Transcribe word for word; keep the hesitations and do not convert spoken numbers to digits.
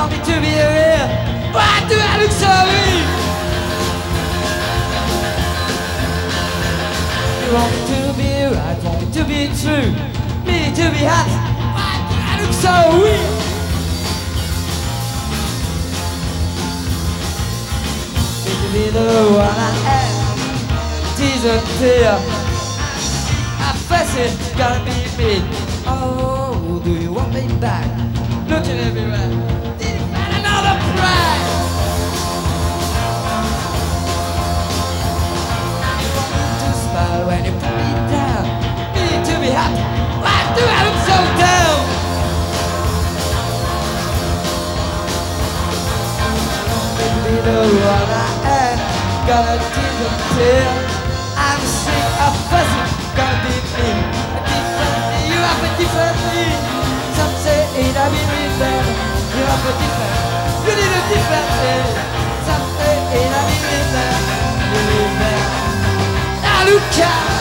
want me to be real? Why do I look so weak? You want me to be right, want me to be true, me to be hot. Why do I look so weak? Me to be the one I am, disappear. I face it, gotta be me. Oh, do you want me back? Looking everywhere, did you find another pride? You want me to smile when you put me down, me to be happy. Why do I look so down? Be the one I am, gonna disappear. I'm sick of fussing, gonna be me. A different me, you have a different me. Some say it, I be real. You have a different, you need a different me. Some say it, I be real. You need me. Now look out.